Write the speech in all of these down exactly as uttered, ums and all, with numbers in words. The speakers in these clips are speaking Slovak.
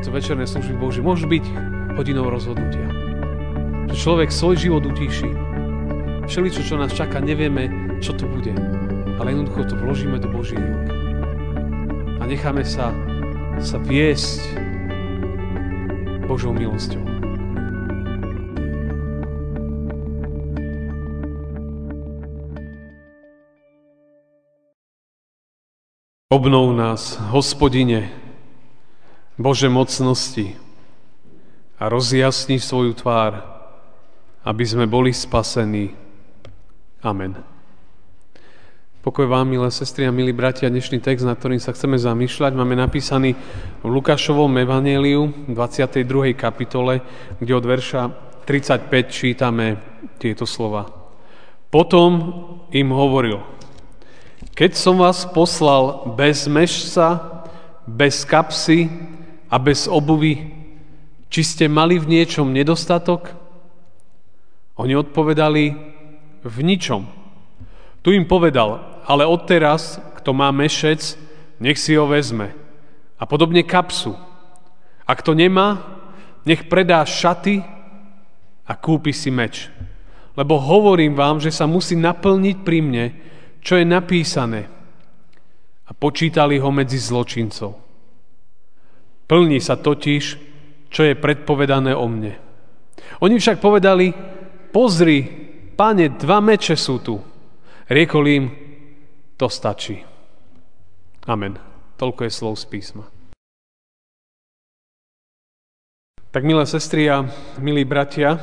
tieto večerné služby Boží môžu byť hodinou rozhodnutia. Že človek svoj život utíši. Všeličo, čo nás čaká, nevieme, čo to bude. Ale jednoducho to vložíme do Božích rúk. A necháme sa, sa viesť Božou milosťou. Obnov nás, Hospodine, Bože mocnosti, a rozjasni svoju tvár, aby sme boli spasení. Amen. Pokoj vám, milé sestry a milí bratia, dnešný text, nad ktorým sa chceme zamýšľať, máme napísaný v Lukášovom evanjeliu, dvadsiatej druhej kapitole, kde od verša tridsaťpäť čítame tieto slova. Potom im hovoril: Keď som vás poslal bez mešca, bez kapsy a bez obuvy, či ste mali v niečom nedostatok? Oni odpovedali: v ničom. Tu im povedal: ale odteraz, kto má mešec, nech si ho vezme. A podobne kapsu. A kto nemá, nech predá šaty a kúpi si meč. Lebo hovorím vám, že sa musí naplniť pri mne, čo je napísané. A počítali ho medzi zločincov. Plní sa totiž, čo je predpovedané o mne. Oni však povedali: pozri, Pane, dva meče sú tu. Riekol im: to stačí. Amen. Toľko je slov z písma. Tak, milé sestry a milí bratia,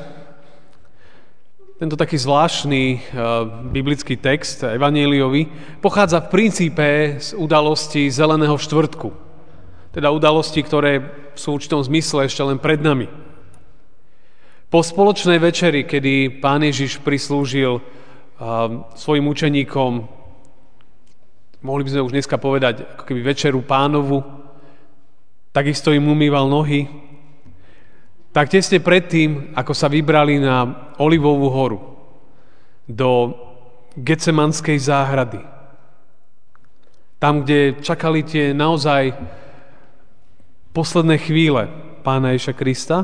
tento taký zvláštny uh, biblický text, evanjeliový, pochádza v princípe z udalosti Zeleného štvrtku. Teda udalosti, ktoré sú v určitom zmysle ešte len pred nami. Po spoločnej večeri, kedy Pán Ježiš prislúžil uh, svojim učeníkom, mohli by sme už dneska povedať, ako keby večeru Pánovu, takisto im umýval nohy, tak tesne predtým, ako sa vybrali na Olivovú horu, do Getsemanskej záhrady, tam, kde čakali tie naozaj posledné chvíle Pána Ježiša Krista,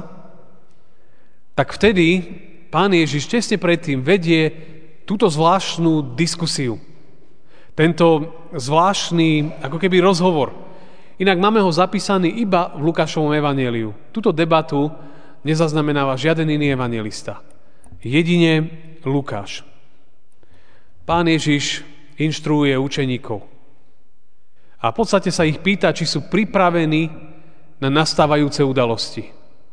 tak vtedy Pán Ježiš tesne predtým vedie túto zvláštnu diskusiu. Tento zvláštny, ako keby rozhovor. Inak máme ho zapísaný iba v Lukášovom evanjeliu. Túto debatu nezaznamenáva žiaden iný evanjelista. Jedine Lukáš. Pán Ježiš inštruuje učeníkov. A v podstate sa ich pýta, či sú pripravení na nastávajúce udalosti.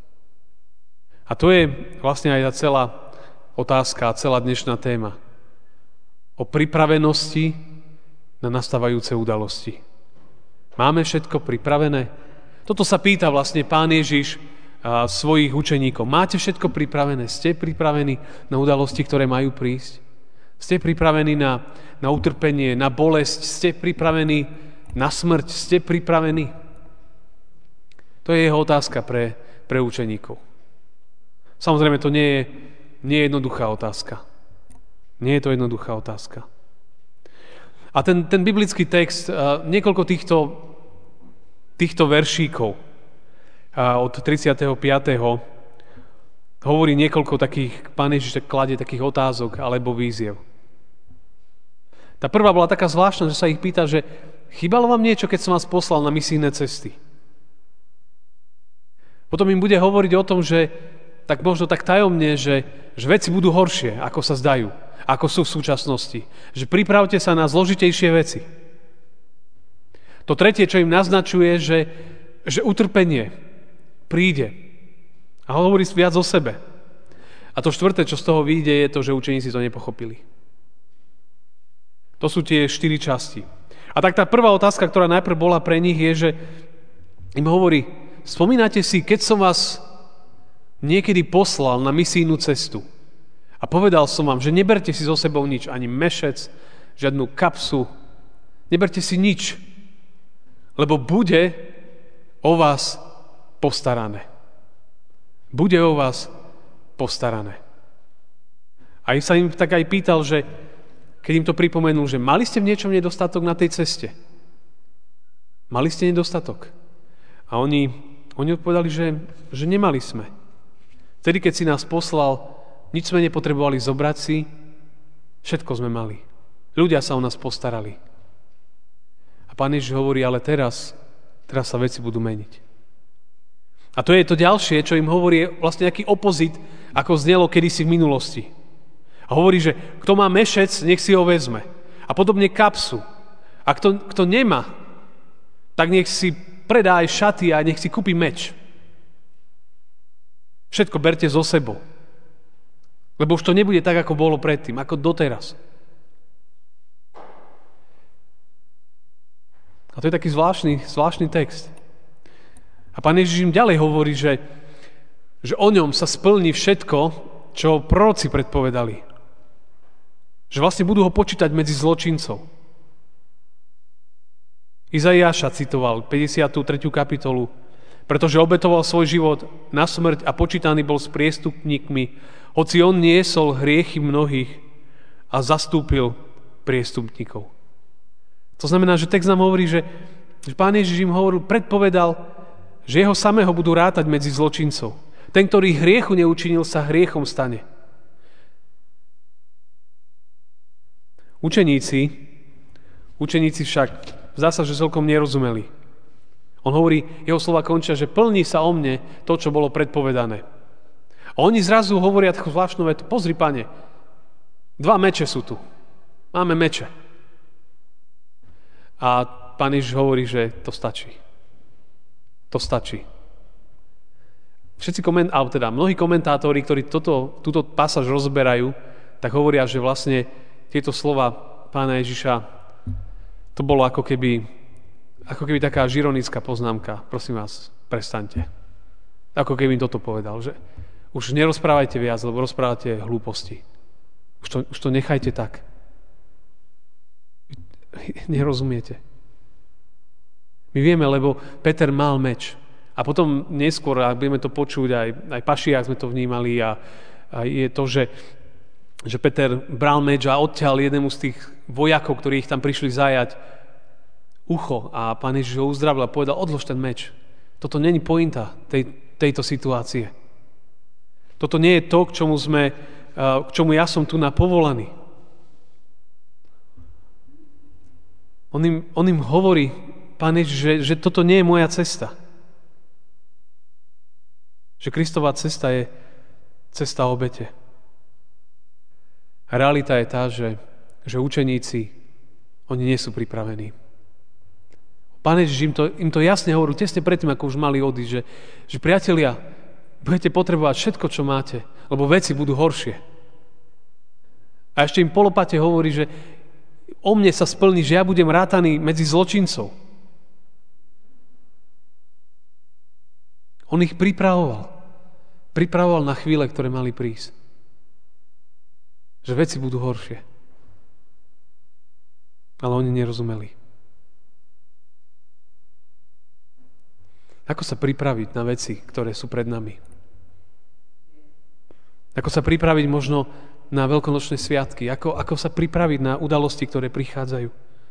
A to je vlastne aj tá celá otázka, celá dnešná téma. O pripravenosti na nastávajúce udalosti. Máme všetko pripravené? Toto sa pýta vlastne Pán Ježiš a svojich učeníkov. Máte všetko pripravené? Ste pripravení na udalosti, ktoré majú prísť? Ste pripravení na, na utrpenie, na bolesť? Ste pripravení na smrť? Ste pripravení? To je jeho otázka pre, pre učeníkov. Samozrejme, to nie je, nie je jednoduchá otázka. Nie je to jednoduchá otázka. A ten, ten biblický text, niekoľko týchto, týchto veršíkov od tridsiateho piateho hovorí niekoľko takých, Pán Ježiš kladie takých otázok alebo výziev. Tá prvá bola taká zvláštna, že sa ich pýta, že chýbalo vám niečo, keď som vás poslal na misijné cesty? Potom im bude hovoriť o tom, že tak možno tak tajomne, že, že veci budú horšie, ako sa zdajú, ako sú v súčasnosti. Že pripravte sa na zložitejšie veci. To tretie, čo im naznačuje, že, že utrpenie príde. A hovorí viac o sebe. A to štvrté, čo z toho vyjde, je to, že učeníci to nepochopili. To sú tie štyri časti. A tak tá prvá otázka, ktorá najprv bola pre nich, je, že im hovorí: spomínate si, keď som vás niekedy poslal na misijnú cestu a povedal som vám, že neberte si so sebou nič, ani mešec, žiadnu kapsu, neberte si nič, lebo bude o vás postarané. Bude o vás postarané. A sa im tak aj pýtal, že keď im to pripomenul, že mali ste v niečom nedostatok na tej ceste? Mali ste nedostatok? A oni oni odpovedali, že, že nemali sme. Vtedy, keď si nás poslal, nič sme nepotrebovali zobrať si, všetko sme mali. Ľudia sa o nás postarali. A Pán Ježiš hovorí, ale teraz, teraz sa veci budú meniť. A to je to ďalšie, čo im hovorí, je vlastne nejaký opozit, ako znelo kedysi v minulosti. A hovorí, že kto má mešec, nech si ho vezme. A podobne kapsu. A kto, kto nemá, tak nech si predá aj šaty a nech si kúpi meč. Všetko berte so sebou. Lebo už to nebude tak, ako bolo predtým, ako doteraz. A to je taký zvláštny, zvláštny text. A Pán Ježiš im ďalej hovorí, že, že o ňom sa splní všetko, čo proroci predpovedali. Že vlastne budú ho počítať medzi zločincov. Izaiáša citoval päťdesiatu tretiu kapitolu, pretože obetoval svoj život na smrť a počítaný bol s priestupníkmi, hoci on niesol hriechy mnohých a zastúpil priestupníkov. To znamená, že text nám hovorí, že, že Pán Ježiš im hovoril, predpovedal, že jeho samého budú rátať medzi zločincov. Ten, ktorý hriechu neučinil, sa hriechom stane. Učeníci, učeníci však zdá sa, že celkom nerozumeli. On hovorí, jeho slova končia, že plní sa o mne to, čo bolo predpovedané. A oni zrazu hovoria takú zvláštnu vetu, pozri, Pane, dva meče sú tu. Máme meče. A Pán Ježiš hovorí, že to stačí. To stačí. Všetci koment, alebo teda mnohí komentátori, ktorí toto, túto pasáž rozberajú, tak hovoria, že vlastne tieto slova Pána Ježiša, to bolo ako keby, ako keby taká žironická poznámka. Prosím vás, prestaňte. Ako keby im toto povedal, že už nerozprávajte viac, lebo rozprávate hlúposti. Už to, už to nechajte tak. Nerozumiete. My vieme, lebo Peter mal meč. A potom neskôr, ak budeme to počuť, aj, aj pašiak sme to vnímali, a, a je to, že, že Peter bral meč a odťal jednému z tých vojakov, ktorí ich tam prišli zajať, ucho, a Pán Ježiš ho uzdravil a povedal, odlož ten meč. Toto není pointa tej, tejto situácie. Toto nie je to, k čomu, sme, k čomu ja som tu na povolaný. On im, on im hovorí, Pán Ježiš, že, že toto nie je moja cesta. Že Kristová cesta je cesta obete. A realita je tá, že, že učeníci, oni nie sú pripravení. Pán Ježiš im to, im to jasne hovorí, tesne predtým, ako už mali odísť, že, že priatelia, budete potrebovať všetko, čo máte, lebo veci budú horšie. A ešte im polopate hovorí, že o mne sa splní, že ja budem rátaný medzi zločincov. On ich pripravoval. Pripravoval na chvíle, ktoré mali prísť. Že veci budú horšie. Ale oni nerozumeli. Ako sa pripraviť na veci, ktoré sú pred nami? Ako sa pripraviť možno na veľkonočné sviatky? Ako, ako sa pripraviť na udalosti, ktoré prichádzajú?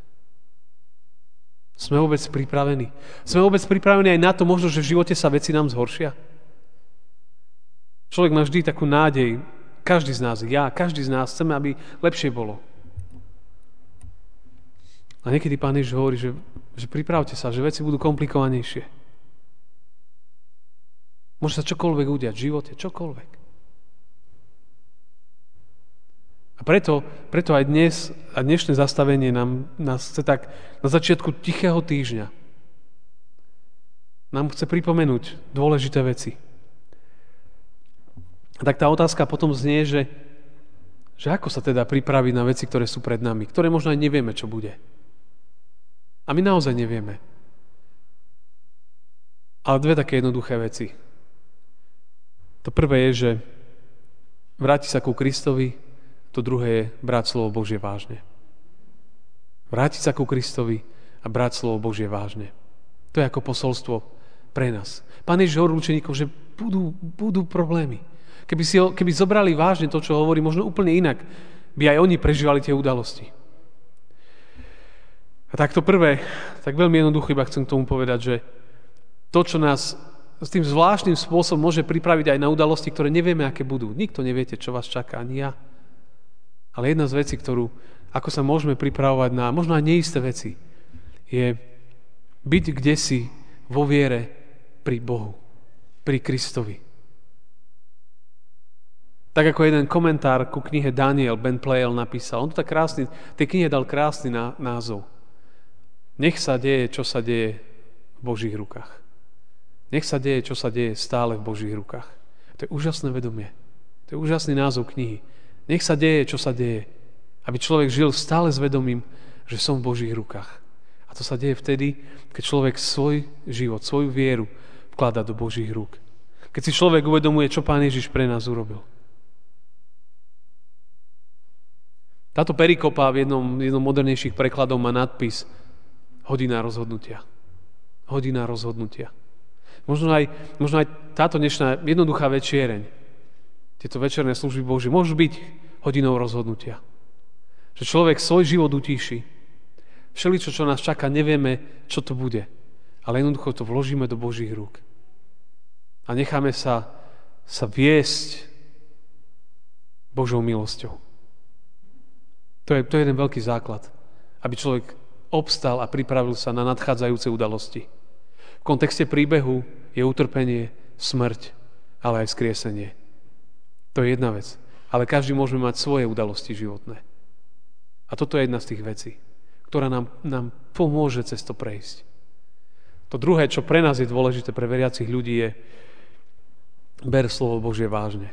Sme vôbec pripravení? Sme vôbec pripravení aj na to, možno, že v živote sa veci nám zhoršia? Človek má vždy takú nádej. Každý z nás, ja, každý z nás chceme, aby lepšie bolo. A niekedy Pán Ježiš hovorí, že, že pripravte sa, že veci budú komplikovanejšie. Môže sa čokoľvek udiať v živote, čokoľvek. A preto, preto aj dnes, a dnešné zastavenie nám, nás chce tak na začiatku tichého týždňa nám chce pripomenúť dôležité veci. A tak tá otázka potom znie, že, že ako sa teda pripraviť na veci, ktoré sú pred nami, ktoré možno aj nevieme, čo bude. A my naozaj nevieme. Ale dve také jednoduché veci. To prvé je, že vráti sa ku Kristovi, to druhé je brať slovo Božie vážne. Vrátiť sa ku Kristovi a brať slovo Božie vážne. To je ako posolstvo pre nás. Pán Ježiš hovorí učeníkom, že budú, budú problémy. Keby, si ho, keby zobrali vážne to, čo hovorí, možno úplne inak, by aj oni prežívali tie udalosti. A tak to prvé, tak veľmi jednoducho iba chcem k tomu povedať, že to, čo nás s tým zvláštnym spôsobom môže pripraviť aj na udalosti, ktoré nevieme, aké budú. Nikto neviete, čo vás čaká, ani ja. Ale jedna z vecí, ktorú, ako sa môžeme pripravovať na možno aj neisté veci, je byť kdesi vo viere pri Bohu, pri Kristovi. Tak ako jeden komentár ku knihe Daniel, Ben Pleyel napísal, on to tak krásny, tej knihe dal krásny názov. Nech sa deje, čo sa deje v Božích rukách. Nech sa deje, čo sa deje stále v Božích rukách. To je úžasné vedomie. To je úžasný názov knihy. Nech sa deje, čo sa deje. Aby človek žil stále s vedomím, že som v Božích rukách. A to sa deje vtedy, keď človek svoj život, svoju vieru vkladá do Božích rúk. Keď si človek uvedomuje, čo Pán Ježiš pre nás urobil. Táto perikopa v jednom, jednom modernejších prekladov má nadpis Hodina rozhodnutia. Hodina rozhodnutia. Možno aj, možno aj táto dnešná jednoduchá večiereň, tieto večerné služby Božie, môžu byť hodinou rozhodnutia. Že človek svoj život utíši. Všeličo, čo nás čaká, nevieme, čo to bude. Ale jednoducho to vložíme do Božích rúk. A necháme sa, sa viesť Božou milosťou. To je, to je jeden veľký základ. Aby človek obstal a pripravil sa na nadchádzajúce udalosti. V kontexte príbehu je utrpenie, smrť, ale aj vzkriesenie. To je jedna vec. Ale každý môžeme mať svoje udalosti životné. A toto je jedna z tých vecí, ktorá nám, nám pomôže cez to prejsť. To druhé, čo pre nás je dôležité, pre veriacich ľudí, je ber slovo Božie vážne.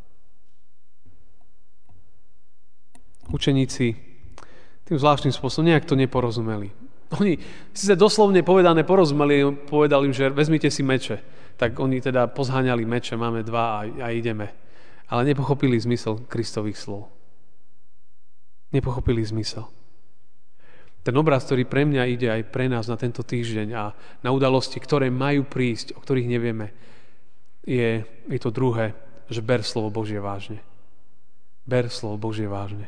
Učeníci tým zvláštnym spôsobom nejak to neporozumeli. Oni síce doslovne povedané porozumeli, povedal im, že vezmite si meče. Tak oni teda pozháňali meče, máme dva a, a ideme. Ale nepochopili zmysel Kristových slov. Nepochopili zmysel. Ten obraz, ktorý pre mňa ide aj pre nás na tento týždeň a na udalosti, ktoré majú prísť, o ktorých nevieme, je, je to druhé, že ber slovo Božie vážne. Ber slovo Božie vážne.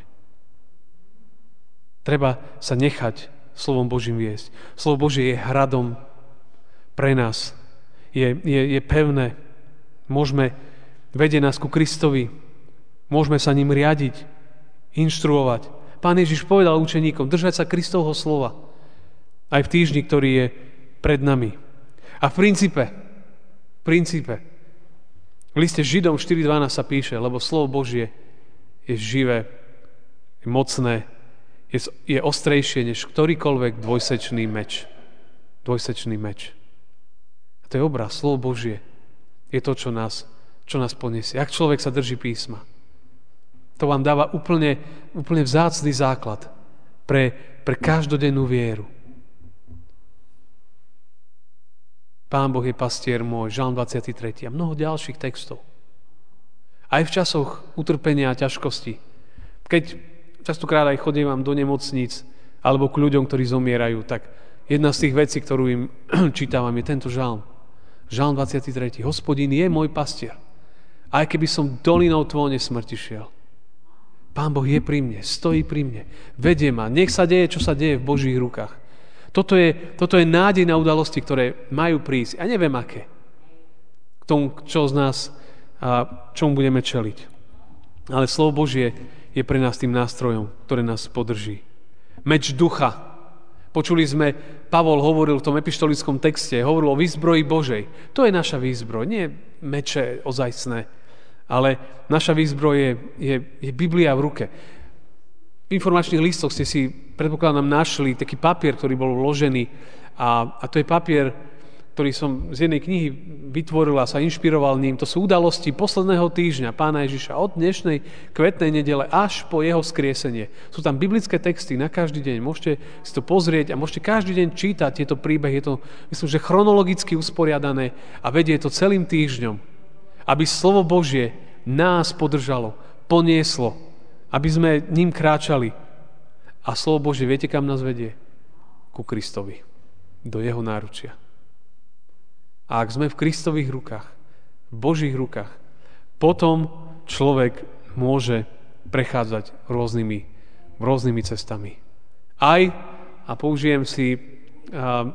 Treba sa nechať slovom Božím viesť. Slovo Božie je hradom pre nás. Je, je, je pevné. Môžeme vedieť nás ku Kristovi. Môžeme sa ním riadiť, inštruovať. Pán Ježiš povedal učeníkom držať sa Kristovho slova. Aj v týždni, ktorý je pred nami. A v princípe, v princípe, v liste Židom štyri dvanásť sa píše, lebo slovo Božie je živé, je mocné, je, je ostrejšie než ktorýkoľvek dvojsečný meč. Dvojsečný meč. A to je obraz, slovo Božie je to, čo nás, čo nás poniesie. Ak človek sa drží písma, to vám dáva úplne, úplne vzácny základ pre, pre každodennú vieru. Pán Boh je pastier môj, Žalm dvadsiaty tretí a mnoho ďalších textov. Aj v časoch utrpenia a ťažkosti, keď častokrát aj chodím vám do nemocníc alebo k ľuďom, ktorí zomierajú, tak jedna z tých vecí, ktorú im čítavam, je tento žalm. Žalm dvadsiaty tretí Hospodin je môj pastier. Aj keby som dolinou tvône smrti šiel. Pán Boh je pri mne, stojí pri mne, vedie ma, nech sa deje, čo sa deje v Božích rukách. Toto je, toto je nádej na udalosti, ktoré majú prísť. A neviem aké. K tomu, čo z nás a čomu budeme čeliť. Ale slovo Božie je pre nás tým nástrojom, ktoré nás podrží. Meč ducha. Počuli sme, Pavol hovoril v tom epištolickom texte, hovoril o výzbroji Božej. To je naša výzbroj, nie meče ozajstné, ale naša výzbroj je, je, je Biblia v ruke. V informačných listoch ste si, predpokladám, našli taký papier, ktorý bol vložený a, a to je papier, ktorý som z jednej knihy vytvoril a sa inšpiroval ním. To sú udalosti posledného týždňa Pána Ježiša od dnešnej kvetnej nedele až po jeho skriesenie. Sú tam biblické texty na každý deň. Môžete si to pozrieť a môžete každý deň čítať tieto príbehy. Je to, myslím, že chronologicky usporiadané a vedie to celým týždňom. Aby slovo Božie nás podržalo, ponieslo, aby sme ním kráčali. A slovo Božie, viete, kam nás vedie? Ku Kristovi. Do jeho náručia. A ak sme v Kristových rukách, v Božích rukách, potom človek môže prechádzať rôznymi, rôznymi cestami. Aj, a použijem si a,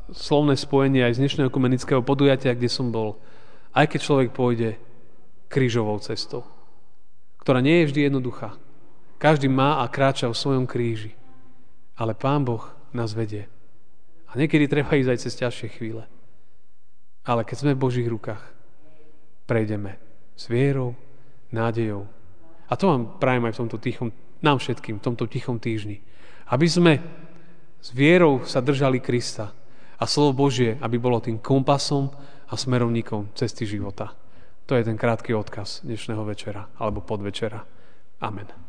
slovné spojenie aj z dnešného ekumenického podujatia, kde som bol. Aj keď človek pôjde krížovou cestou, ktorá nie je vždy jednoduchá. Každý má a kráča v svojom kríži. Ale Pán Boh nás vedie. A niekedy treba ísť aj cez ťažšie chvíle. Ale keď sme v Božích rukách, prejdeme s vierou, nádejou. A to vám prajem aj v tomto tichom, nám všetkým, v tomto tichom týždni. Aby sme s vierou sa držali Krista a slovo Božie, aby bolo tým kompasom a smerovníkom cesty života. To je ten krátky odkaz dnešného večera alebo podvečera. Amen.